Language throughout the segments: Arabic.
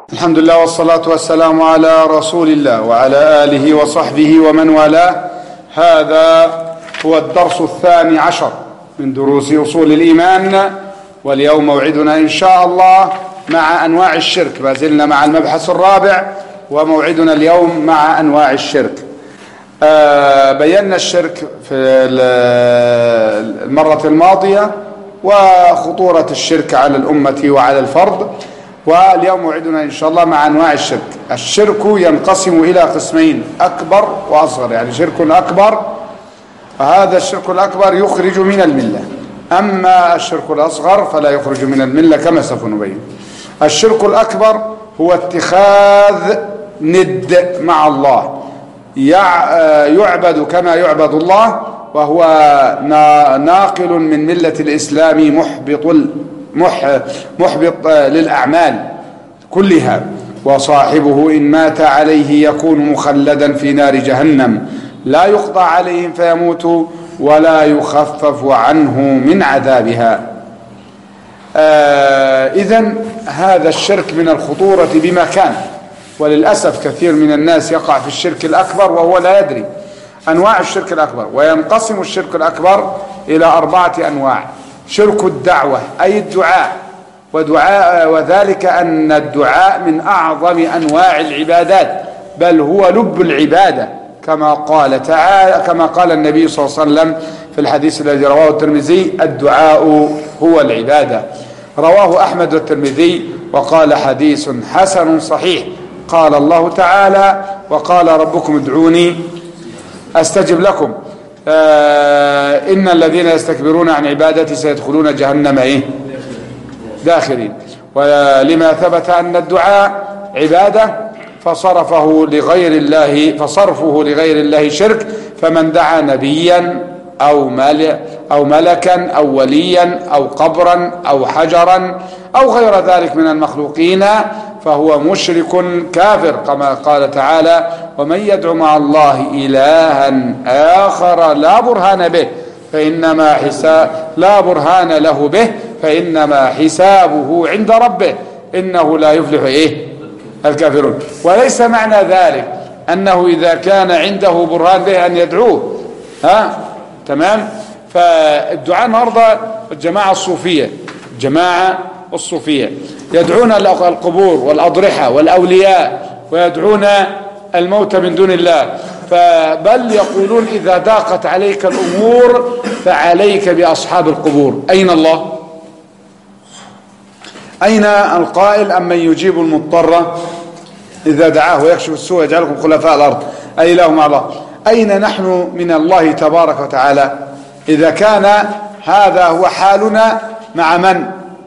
الحمد لله والصلاة والسلام على رسول الله وعلى آله وصحبه ومن والاه. هذا هو الدرس 12 من دروس أصول الإيمان، واليوم موعدنا إن شاء الله مع أنواع الشرك. ما زلنا مع المبحث الرابع وموعدنا اليوم مع أنواع الشرك. بينا الشرك في المرة الماضية وخطورة الشرك على الأمة وعلى الفرد، واليوم موعدنا إن شاء الله مع أنواع الشرك. الشرك ينقسم إلى قسمين: أكبر وأصغر. يعني شرك أكبر، هذا الشرك الأكبر يخرج من الملة، أما الشرك الأصغر فلا يخرج من الملة كما سوف نبين. الشرك الأكبر هو اتخاذ ند مع الله، يعبد كما يعبد الله، وهو ناقل من ملة الإسلام، محبط للأعمال كلها، وصاحبه إن مات عليه يكون مخلدا في نار جهنم، لا يقضى عليهم فيموت ولا يخفف عنه من عذابها. إذن هذا الشرك من الخطورة بمكان، وللأسف كثير من الناس يقع في الشرك الأكبر وهو لا يدري. أنواع الشرك الأكبر: وينقسم الشرك الأكبر إلى 4 أنواع. شرك الدعوة أي الدعاء، وذلك أن الدعاء من أعظم أنواع العبادات، بل هو لب العبادة، كما قال تعالى، كما قال النبي صلى الله عليه وسلم في الحديث الذي رواه الترمذي: الدعاء هو العبادة. رواه أحمد والترمذي وقال: حديث حسن صحيح. قال الله تعالى: وقال ربكم ادعوني أستجب لكم، إن الذين يستكبرون عن عبادتي سيدخلون جهنم داخرين. ولما ثبت أن الدعاء عبادة فصرفه لغير الله شرك، فمن دعا نبيا أو ملكا أو وليا أو قبرا أو حجرا أو غير ذلك من المخلوقين فهو مشرك كافر، كما قال تعالى: ومن يدعو مع الله إلها آخر لا برهان له به فإنما حسابه عند ربه إنه لا يفلح الكافرون. وليس معنى ذلك أنه إذا كان عنده برهان به أن يدعوه. تمام. فالدعاء النهارده الجماعة الصوفية يدعون القبور والأضرحة والأولياء، ويدعون الموت من دون الله، بل يقولون: إذا ضاقت عليك الأمور فعليك بأصحاب القبور. أين الله؟ أين القائل: أمن يجيب المضطر إذا دعاه ويكشف السوء يجعلكم خلفاء الأرض أإله مع الله؟ أين نحن من الله تبارك وتعالى إذا كان هذا هو حالنا مع من؟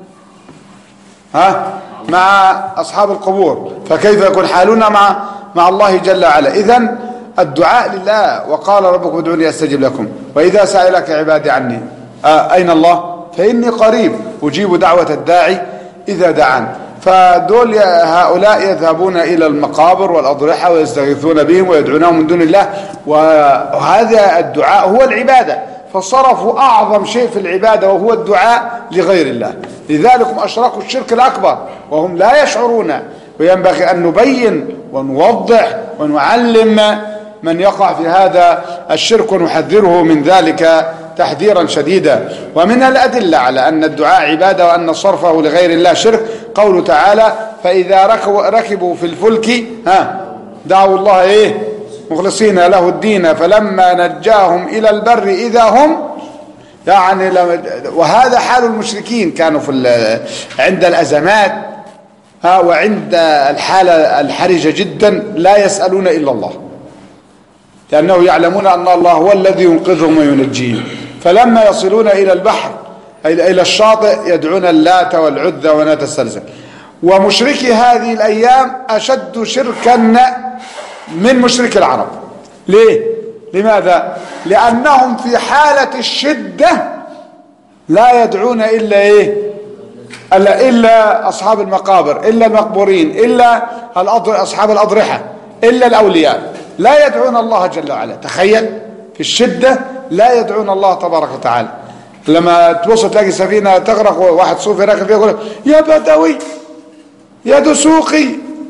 مع أصحاب القبور، فكيف يكون حالنا مع الله جل وعلا؟ إذن الدعاء لله، وقال ربكم ادعوني أستجب لكم، وإذا سألك عبادي عني أين الله فإني قريب أجيب دعوة الداعي إذا دعان. فدول هؤلاء يذهبون إلى المقابر والأضرحة ويستغيثون بهم ويدعونهم من دون الله، وهذا الدعاء هو العبادة، فصرفوا أعظم شيء في العبادة وهو الدعاء لغير الله. لذلك أشركوا الشرك الأكبر وهم لا يشعرون. وينبغي أن نبين ونوضح ونعلم من يقع في هذا الشرك ونحذره من ذلك تحذيرا شديدا. ومن الأدلة على أن الدعاء عبادة وأن صرفه لغير الله شرك قوله تعالى: فإذا ركبوا في الفلك دعوا الله مخلصين له الدين فلما نجاهم إلى البر إذا هم وهذا حال المشركين، كانوا عند الأزمات وعند الحالة الحرجة جدا لا يسألون إلا الله، لأنه يعلمون أن الله هو الذي ينقذهم وينجيهم. فلما يصلون إلى البحر إلى الشاطئ يدعون اللات والعزى ومناة الثالثة. ومشركي هذه الأيام أشد شركا من مشرك العرب. ليه؟ لماذا؟ لأنهم في حالة الشدة لا يدعون إلا أصحاب المقابر، إلا المقبورين، إلا أصحاب الأضرحة، إلا الأولياء، لا يدعون الله جل وعلا. تخيل، في الشدة لا يدعون الله تبارك وتعالى. لما توصل تلاقي سفينة تغرق وواحد صوفي راكب فيها يقول: يا بدوي، يا دسوقي،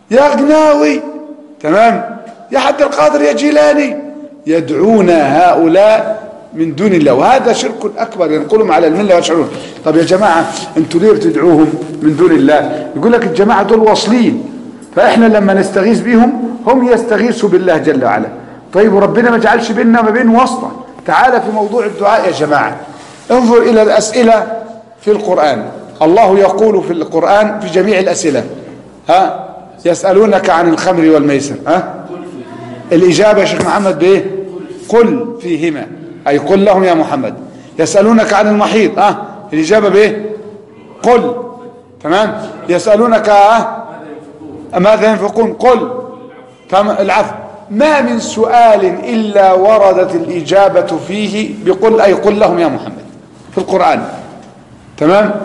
يا غناوي، تمام، يا عبد القادر، يا جيلاني، يدعون هؤلاء من دون الله، وهذا شرك أكبر ينقلهم على الملة ويشعرون. طب يا جماعة انتوا ليه بتدعوهم من دون الله؟ يقول لك الجماعة دول واصلين، فإحنا لما نستغيث بهم هم يستغيثوا بالله جل وعلا. طيب وربنا ما جعلش بيننا ما بين واسطة. تعال في موضوع الدعاء يا جماعة، انظر إلى الأسئلة في القرآن. الله يقول في القرآن في جميع الأسئلة يسألونك عن الخمر والميسر، الإجابة يا شيخ محمد بإيه؟ قل فيهما، أي قل لهم يا محمد. يسألونك عن المحيط، الإجابة بإيه؟ قل، تمام. يسألونك ماذا ينفقون، قل، تمام. العفو، ما من سؤال إلا وردت الإجابة فيه بقل، أي قل لهم يا محمد في القرآن، تمام.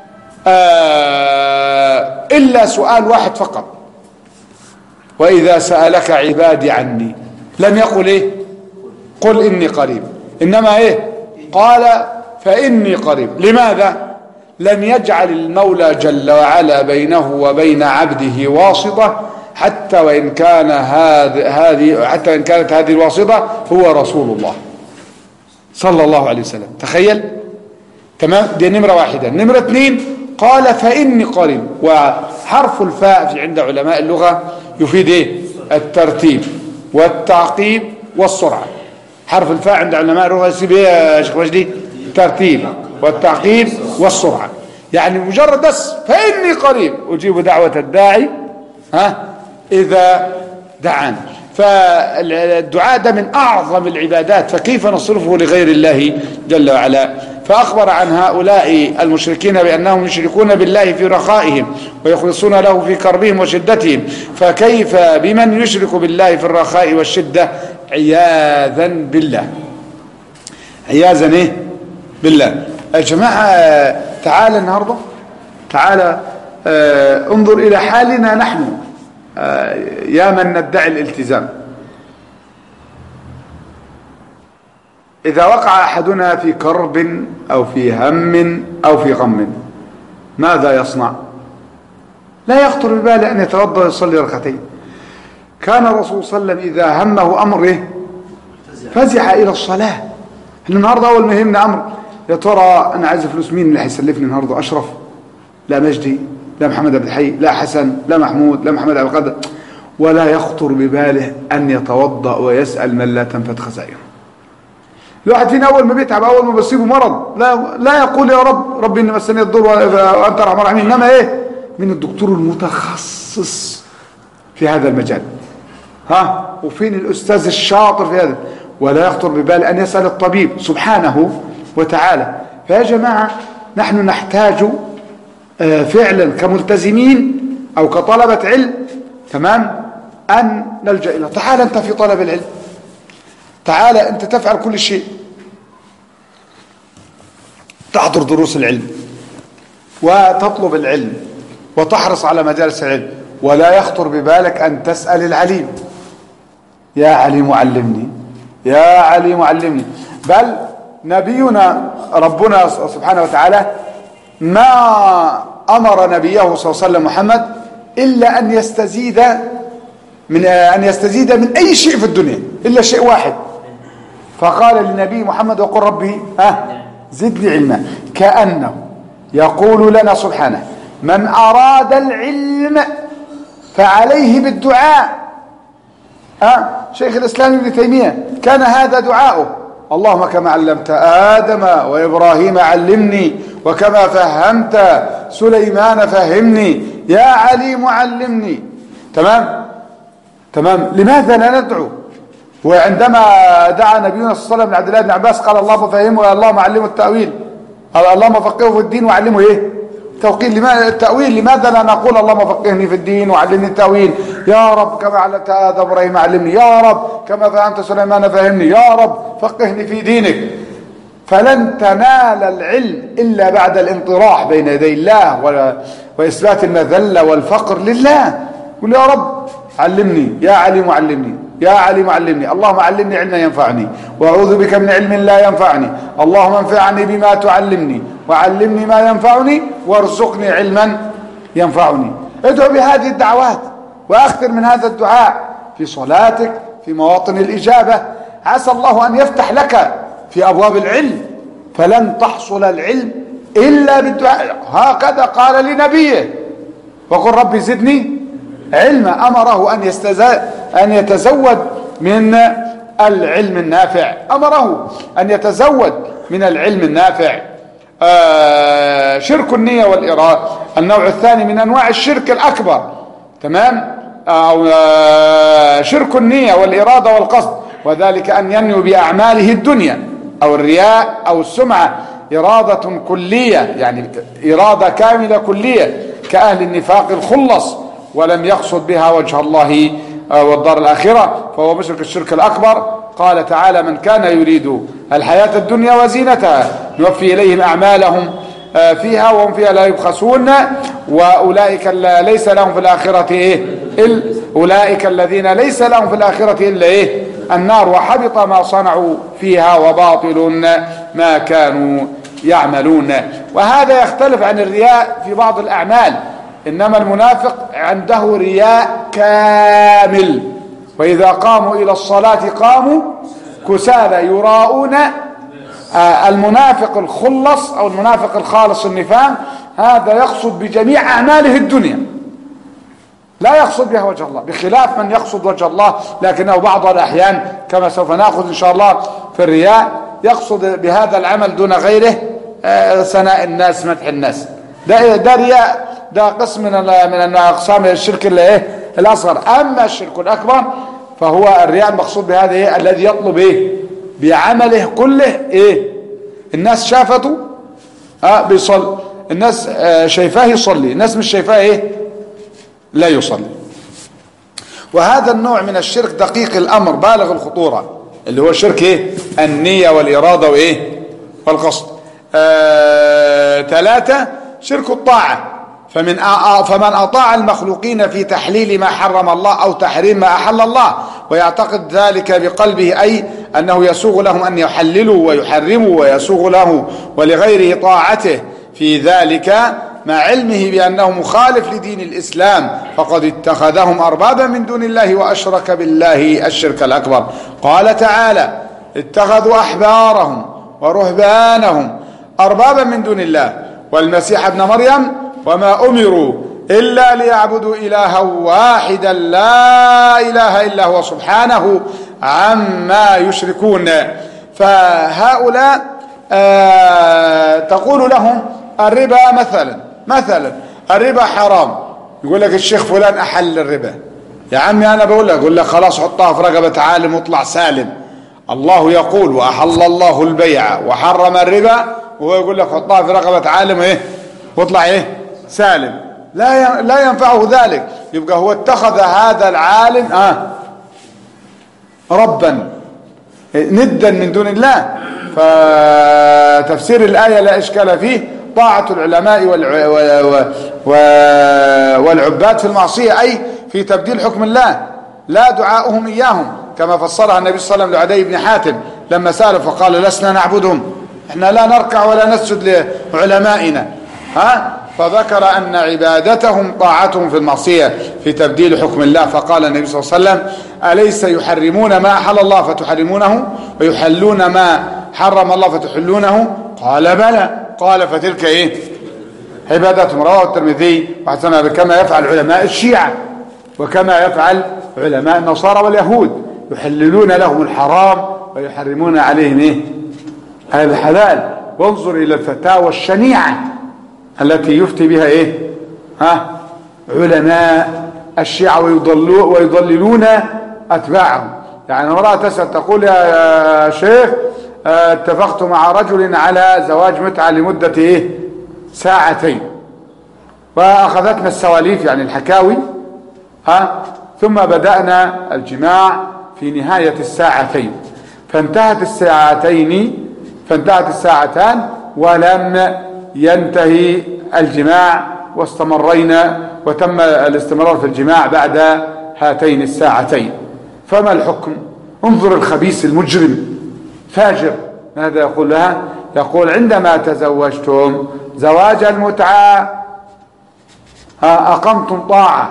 إلا سؤال واحد فقط، وإذا سألك عبادي عني، لم يقل إيه؟ قل إني قريب، إنما إيه؟ قال فإني قريب. لماذا؟ لم يجعل المولى جل وعلا بينه وبين عبده واسطة، حتى وإن كانت هذه الواسطة هو رسول الله صلى الله عليه وسلم. تخيل، تمام. دي نمرة واحدة. نمرة اثنين، قال فإني قريب، وحرف الفاء في عند علماء اللغة يفيد ايه؟ الترتيب والتعقيب والسرعة. حرف الفاء عند علماء اللغة يسيب ايه يا شيخ وجدي؟ الترتيب والتعقيب والسرعة. يعني مجرد بس فإني قريب أجيب دعوة الداعي إذا دعان. فالدعاء ده من أعظم العبادات، فكيف نصرفه لغير الله جل وعلا؟ فأخبر عن هؤلاء المشركين بأنهم يشركون بالله في رخائهم ويخلصون له في كربهم وشدتهم، فكيف بمن يشرك بالله في الرخاء والشدة عياذا بالله، عياذا إيه؟ بالله. يا جماعة تعالى النهاردة، تعالى انظر إلى حالنا نحن يا من ندعي الالتزام. إذا وقع أحدنا في كرب أو في هم أو في غم ماذا يصنع؟ لا يخطر بباله أن يتوضأ ويصلي ركعتين. كان الرسول صلى الله عليه وسلم إذا همه أمر فزع إلى الصلاة. النهاردة أول ما يهمنا أمر، يا ترى أنا عايز فلوس، مين اللي هيسلفني النهاردة؟ أشرف؟ لا مجدي؟ لا محمد عبد الحي؟ لا حسن؟ لا محمود؟ لا محمد عبد القادر؟ ولا يخطر بباله أن يتوضأ ويسأل من لا تنفد خزائنه. الواحد فينا أول ما بيتعب، أول ما بيصيبه مرض، لا يقول يا رب إني مسني الضر وأنت أرحم الراحمين، إنما إيه؟ من الدكتور المتخصص في هذا المجال، وفين الأستاذ الشاطر في هذا، ولا يخطر ببال أن يسأل الطبيب سبحانه وتعالى. فيا جماعة نحن نحتاج فعلا كملتزمين أو كطلبة علم، تمام، أن نلجأ إلى. تعال أنت في طلب العلم، تعال أنت تفعل كل شيء، تحضر دروس العلم وتطلب العلم وتحرص على مجالس العلم، ولا يخطر ببالك أن تسأل العليم يا عليم علمني، يا عليم علمني. بل نبينا ربنا سبحانه وتعالى ما أمر نبيه صلى الله عليه وسلم محمد إلا أن يستزيد من أي شيء في الدنيا إلا شيء واحد، فقال للنبي محمد وقل ربي زدني علما، كأنه يقول لنا سبحانه من أراد العلم فعليه بالدعاء. شيخ الإسلام ابن تيمية كان هذا دعاؤه: اللهم كما علمت آدم وإبراهيم علمني، وكما فهمت سليمان فهمني، يا عليم علمني. تمام. لماذا لا ندعو؟ وعندما دعا نبينا صلى الله عليه وسلم عبد الله بن عباس قال اللهم فهمه، اللهم علمه التأويل، اللهم فقهه في الدين وعلمه ايه؟ التأويل. لماذا لا نقول اللهم فقهني في الدين وعلمني التأويل؟ يا رب كما علمت آدم وإبراهيم علمني، يا رب كما فهمت سليمان فهمني، يا رب فقهني في دينك. فلن تنال العلم إلا بعد الانطراح بين يدي الله وإثبات المذلة والفقر لله. قل يا رب علمني، يا عليم علمني، يا عليم علمني. اللهم علمني علما ينفعني وأعوذ بك من علم لا ينفعني. اللهم انفعني بما تعلمني وعلمني ما ينفعني وارزقني علما ينفعني. ادعو بهذه الدعوات وأكثر من هذا الدعاء في صلاتك، في مواطن الإجابة. عسى الله أن يفتح لك في أبواب العلم، فلن تحصل العلم إلا بالدعاء. هكذا قال لنبيه: وقل ربي زدني علما. أمره أن يتزود من العلم النافع، أمره أن يتزود من العلم النافع. شرك النية والإرادة النوع الثاني من أنواع الشرك الأكبر، تمام؟ أو شرك النية والإرادة والقصد، وذلك أن ينوي بأعماله الدنيا أو الرياء أو السمعة إرادة كلية، يعني إرادة كاملة كلية كأهل النفاق الخلص، ولم يقصد بها وجه الله والدار الآخرة، فهو مشرك الشرك الأكبر. قال تعالى: من كان يريد الحياة الدنيا وزينتها نوفي إليهم أعمالهم فيها وهم فيها لا يبخسون وأولئك ليس لهم في الآخرة أولئك الذين ليس لهم في الآخرة إلا النار، وحبط ما صنعوا فيها وباطل ما كانوا يعملون. وهذا يختلف عن الرياء في بعض الأعمال، إنما المنافق عنده رياء كامل، وإذا قاموا إلى الصلاة قاموا كسالى يراءون. المنافق الخلص أو المنافق الخالص النفاق هذا يقصد بجميع أعماله الدنيا، لا يقصد بها وجه الله، بخلاف من يقصد وجه الله لكنه بعض الأحيان كما سوف نأخذ إن شاء الله في الرياء يقصد بهذا العمل دون غيره ثناء الناس، مدح الناس. ده رياء، ده قسم من أقسام الشرك الأصغر. أما الشرك الأكبر فهو الرياء المقصود بهذا الذي يطلب بعمله كله الناس شافته بيصلي، الناس شايفاه يصلي، الناس مش شايفاه لا يصلي. وهذا النوع من الشرك دقيق الأمر بالغ الخطورة، اللي هو شرك النية والإرادة والقصد. 3 شرك الطاعة، فمن أطاع المخلوقين في تحليل ما حرم الله أو تحريم ما أحل الله ويعتقد ذلك بقلبه، أي أنه يسوغ لهم أن يحللوا ويحرموا، ويسوغ له ولغيره طاعته في ذلك مع علمه بأنه مخالف لدين الإسلام، فقد اتخذهم أربابا من دون الله وأشرك بالله الشرك الأكبر. قال تعالى: اتخذوا أحبارهم ورهبانهم أربابا من دون الله والمسيح ابن مريم وما أمروا إلا ليعبدوا إلها واحدا لا إله إلا هو سبحانه عما يشركون. فهؤلاء تقول لهم الربا مثلا الربا حرام، يقول لك الشيخ فلان أحل الربا. يا عمي أنا بقول لك خلاص حطها في رقبة عالم واطلع سالم. الله يقول: وأحل الله البيع وحرم الربا، وهو يقول لك حطها في رقبة عالم واطلع سالم. لا ينفعه ذلك، يبقى هو اتخذ هذا العالم ربا ندا من دون الله. فتفسير الآية لا إشكال فيه، طاعة العلماء والعباد في المعصية، أي في تبديل حكم الله، لا دعاؤهم إياهم، كما فسرها النبي صلى الله عليه وسلم لعدي بن حاتم لما سأله فقال: لسنا نعبدهم، احنا لا نركع ولا نسجد لعلمائنا. فذكر أن عبادتهم طاعتهم في المعصية في تبديل حكم الله. فقال النبي صلى الله عليه وسلم: أليس يحرمون ما أحل الله فتحرمونه ويحلون ما حرم الله فتحلونه؟ قال: بلى. قال: فتلك عبادتهم. رواه الترمذي وحسنه كما يفعل علماء الشيعة وكما يفعل علماء النصارى واليهود، يحللون لهم الحرام ويحرمون عليهم الحلال. وانظر إلى الفتاوى الشنيعة التي يفتي بها علماء الشيعة ويضللون أتباعهم. يعني امرأة تسأل تقول: يا شيخ اتفقت مع رجل على زواج متعة لمدة 2 ساعة، وأخذتنا السواليف يعني الحكاوي، ثم بدأنا الجماع في نهاية 2 ساعتين، فانتهت الساعتان ولم ينتهي الجماع، واستمرينا وتم الاستمرار في الجماع بعد هاتين 2 ساعتين. فما الحكم؟ انظر الخبيث المجرم فاجر ماذا يقول لها؟ يقول: عندما تزوجتم زواج المتعة أقمتم طاعة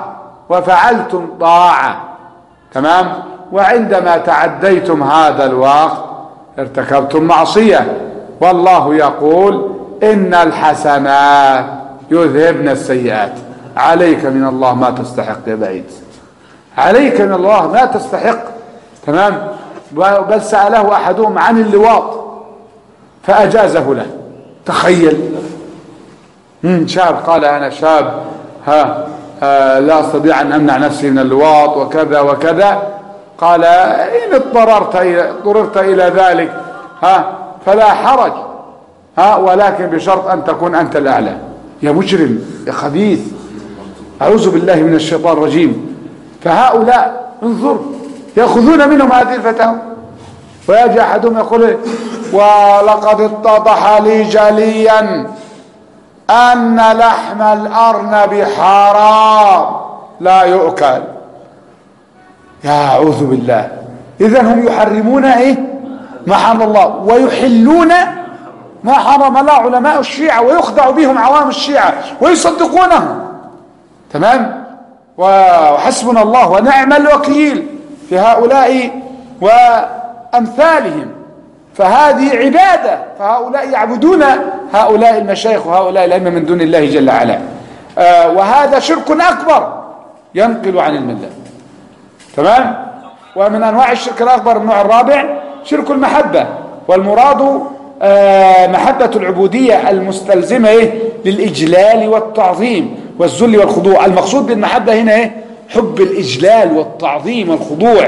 وفعلتم طاعة، تمام، وعندما تعديتم هذا الوقت ارتكبتم معصية. والله يقول إن الحسنات يذهبن السيئات. عليك من الله ما تستحق يا بعيد، عليك من الله ما تستحق، تمام. بل سأله أحدهم عن اللواط فأجازه له. تخيل، شاب قال أنا شاب لا أستطيع أن أمنع نفسي من اللواط وكذا وكذا. قال إن اضطررت إلى ذلك فلا حرج، ولكن بشرط أن تكون أنت الأعلى. يا مجرم يا خبيث، أعوذ بالله من الشيطان الرجيم. فهؤلاء انظر يأخذون منهم هذه الفتاوى، ويجي أحدهم يقول ولقد اتضح لي جليا أن لحم الأرنب حرام لا يؤكل. يا أعوذ بالله. إذن هم يحرمون ما حرم الله ويحلون ما حرم الله علماء الشيعة، ويخدع بهم عوام الشيعة ويصدقونهم، تمام. وحسبنا الله ونعم الوكيل في هؤلاء وأمثالهم. فهذه عبادة، فهؤلاء يعبدون هؤلاء المشايخ وهؤلاء الأئمة من دون الله جل وعلا، وهذا شرك أكبر ينقل عن الملة، تمام. ومن أنواع الشرك الأكبر النوع الرابع شرك المحبة، والمراد محبة العبودية المستلزمة للإجلال والتعظيم والذل والخضوع. المقصود بالمحبة هنا حب الإجلال والتعظيم والخضوع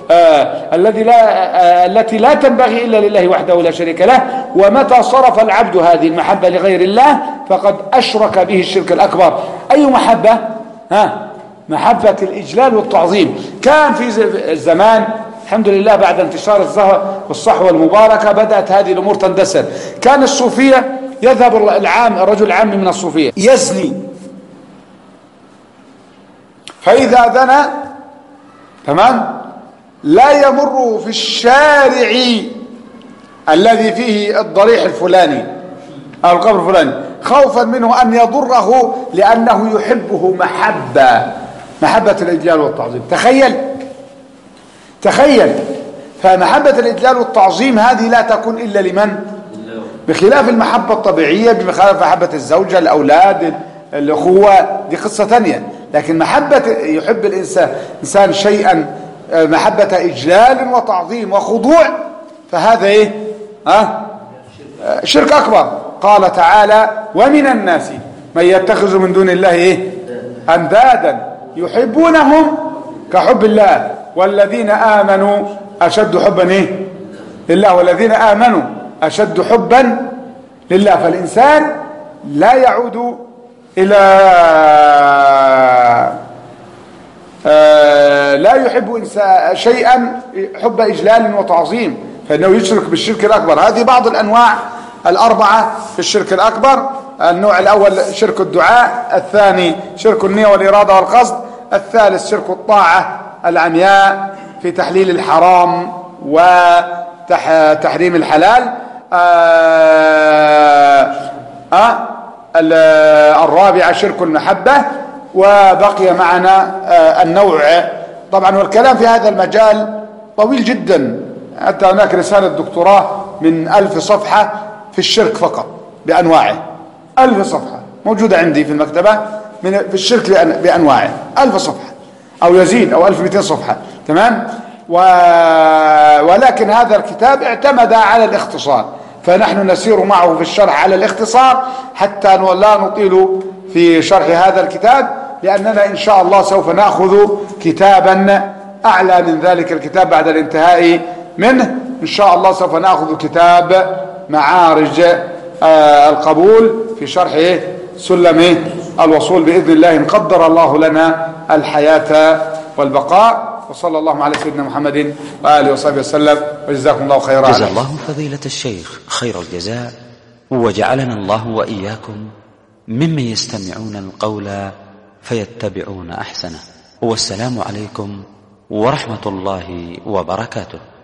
التي لا تنبغي إلا لله وحده لا شريك له. ومتى صرف العبد هذه المحبة لغير الله فقد أشرك به الشرك الأكبر. أي محبة؟ محبة الإجلال والتعظيم. كان في الزمان الحمد لله بعد انتشار الصحوة المباركة بدأت هذه الأمور تندثر. كان الصوفية يذهب الرجل العام من الصوفية يزني، فإذا زنى، تمام، لا يمر في الشارع الذي فيه الضريح الفلاني أو القبر الفلاني خوفا منه أن يضره، لأنه يحبه محبة الإجلال والتعظيم. تخيل. فمحبة الإجلال والتعظيم هذه لا تكون إلا لمن؟ بخلاف المحبة الطبيعية، بخلاف محبة الزوجة، الأولاد، الأخوة، دي قصة ثانية. لكن محبة يحب الإنسان شيئا محبة إجلال وتعظيم وخضوع، فهذا شرك أكبر. قال تعالى ومن الناس من يتخذ من دون الله أندادا يحبونهم كحب الله والذين آمنوا أشد حبا لله، والذين آمنوا أشد حبا لله. فالإنسان لا يعود إلى لا يحب شيئا حب إجلال وتعظيم، فإنه يشرك بالشرك الأكبر. هذه بعض الأنواع الأربعة في الشرك الأكبر. النوع الأول شرك الدعاء، الثاني شرك النية والإرادة والقصد، الثالث شرك الطاعة العمياء في تحليل الحرام وتحريم الحلال، الرابعة شرك المحبة. وبقي معنا النوع، طبعا والكلام في هذا المجال طويل جدا، حتى هناك رسالة دكتوراه من 1000 صفحة في الشرك فقط بأنواعه. 1000 صفحة موجودة عندي في المكتبة في الشرك بأنواعه، 1000 صفحة أو يزيد أو 1200 صفحة، تمام. ولكن هذا الكتاب اعتمد على الاختصار، فنحن نسير معه في الشرح على الاختصار حتى لا نطيل في شرح هذا الكتاب، لأننا إن شاء الله سوف نأخذ كتابا أعلى من ذلك الكتاب بعد الانتهاء منه. إن شاء الله سوف نأخذ كتاب معارج القبول في شرح سلم الوصول بإذن الله، إن قدر الله لنا الحياة والبقاء. وصلى الله على سيدنا محمد وآله وصحبه وسلم، وجزاكم الله خيرا. جزا الله فضيلة الشيخ خير الجزاء، وجعلنا الله وإياكم ممن يستمعون القول فيتبعون أحسنه. والسلام عليكم ورحمة الله وبركاته.